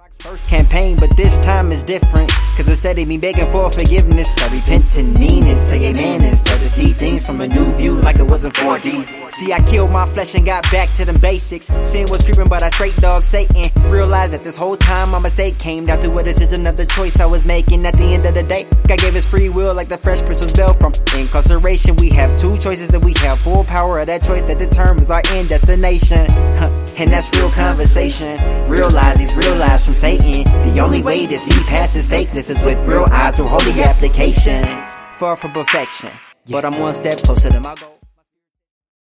First campaign, but this time is different. Cause instead of me begging for forgiveness, I repent and mean and say amen and start to see things from a new view like it wasn't 4D. See, I killed my flesh and got back to them basics. Sin was creeping, but I straight dog Satan. Realized that this whole time my mistake came down to a decision of the choice I was making. At the end of the day, God gave us free will like the Fresh Prince was Belle. From incarceration, we have two choices and we have full power of that choice that determines our end destination. And that's real conversation. Realize these real lies from Satan. The only way to see past his fakeness is with real eyes through holy application. Far from perfection, but I'm one step closer to my goal.